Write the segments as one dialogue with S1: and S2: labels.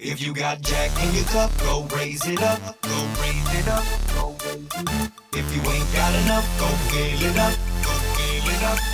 S1: If you got Jack in your cup, go raise it up, go raise it up, go raise it up. If you ain't got enough, go fill it up, go fill it up.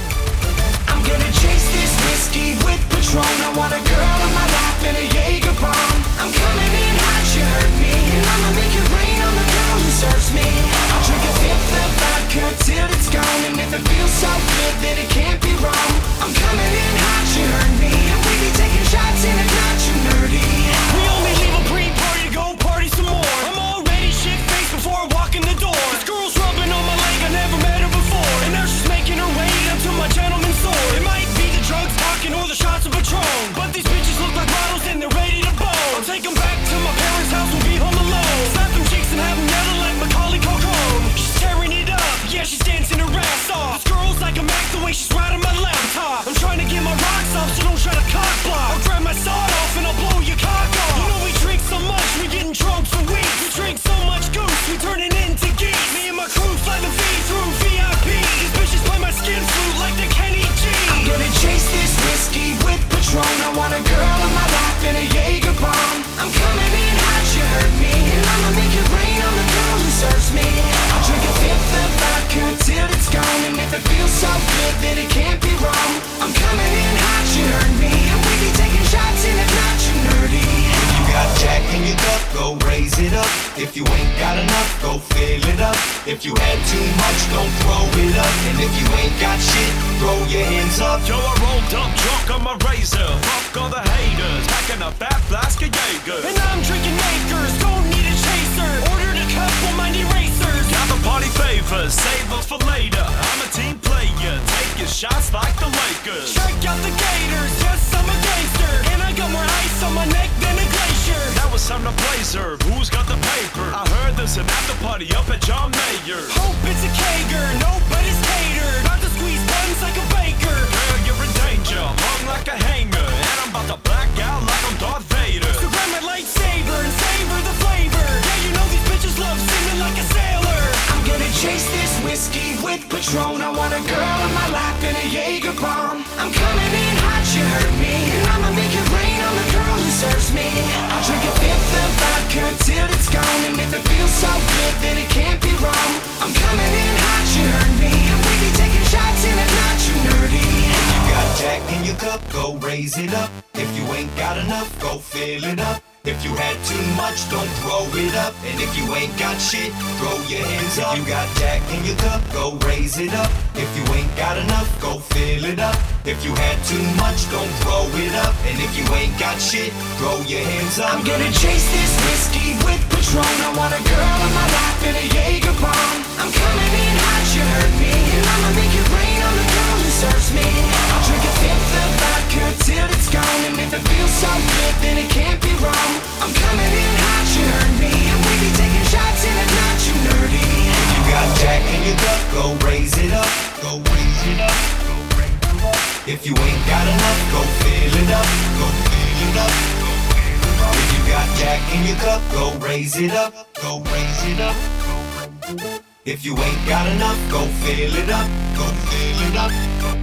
S1: I'm gonna chase this whiskey with Patron. I want a girl on my lap and a Jaeger bomb. I'm coming in hot, you heard me, and I'ma make it rain on the girl who serves me. I'll drink a fifth of vodka till it's gone, and if it feels so good, then it can't be wrong. I'm coming in hot, you heard me, and we be taking shots and it's not too nerdy.
S2: We only leave a pre-party to go party some more. I'm already shit-faced before I walk in the door. This girl's rubbing on my leg, I never met her before, and now she's making her way up to my gentleman's sword. It might be the drugs talking or the shots of Patron, but these bitches look like models and they're ready to bone. I'll take them back to my parents' house, we'll be home alone. Slap them cheeks and have them yelling like Macaulay Culkin. She's tearing it up, yeah, she's dancing her ass off. This girl's like a Mac, the way she's riding my laptop. I'm trying to get my rocks off, so don't try to cock block. I'll grab my sawed off and I'll blow your cock off. You know we drink so much, we getting drunk for weeks. We drink so much goose, we turning into geese. Me and my crew fly the V through VIP. These bitches play my skin flute like the Kenny G.
S1: I'm gonna chase this whiskey with Patron. I want a girl on my lap and a Jaeger bomb. I'm coming in hot, you heard me, and I'ma make it rain on the girl who serves me. I'll drink a fifth of vodka till it's gone, and if it feels so good, then it can't be wrong. I'm coming in hot, you heard me, and we be taking shots and it's not too nerdy. If you got Jack in your cup, go raise it up. If you ain't got enough, go fill it up. If you had too much, don't throw it up. And if you ain't got shit, throw your hands up.
S3: Yo, I rolled up drunk on my razor. Fuck all the haters, packing a fat flask of Jaeger.
S2: And I'm drinking Makers, don't need a chaser. Ordered a couple mind erasers.
S3: Got the party favors, save them for later. I'm a team player, take your shots like the Lakers.
S2: Check out the Gators, yes, I'm a gangster. And I got more ice on my neck than a glacier.
S3: Now it's time to blazer, who's got the paper? I heard there's an after party up at John Mayer.
S2: Hope it's a Kager, nobody's catered. About to squeeze buttons like a baker.
S3: Girl, you're in danger, hung like a hanger. And I'm about to black out like I'm Darth Vader.
S2: So grab my lightsaber and savor the flavor. Yeah, you know these bitches love singing like a sailor.
S1: I'm gonna chase this whiskey with Patron. I want a girl on my lap and a Jaeger bomb. I'm coming in hot, you heard me, and I'ma make it rain on the girl who serves me. I'll drink a fifth of vodka till it's gone, and if it feels so good, then it can't be wrong. I'm coming in hot, you heard me, and we be taking shots and it's not too nerdy. If you got Jack in your cup, go raise it up. If you ain't got enough, go fill it up. If you had too much, don't throw it up. And if you ain't got shit, throw your hands up. If you got Jack in your cup, go raise it up. If you ain't got enough, go fill it up. If you had too much, don't throw it up. And if you ain't got shit, throw your hands up. I'm gonna chase this whiskey with Patron. I want a girl on my lap and a Jaeger bomb. I'm coming in hot, you heard me, and I'ma make it rain on the girl who serves me. I'll drink a fifth of vodka till it's gone, and if it feels so good, then it can't be wrong. I'm coming in hot, you heard me, and we be taking shots and it's not too nerdy. If you got Jack in your cup, go raise it up, go raise it up, go raise it up. If you ain't got enough, go fill it up, go fill it up, go fill it up. If you got Jack in your cup, go raise it up, go raise it up, go raise it up. If you ain't got enough, go fill it up, go fill it up, go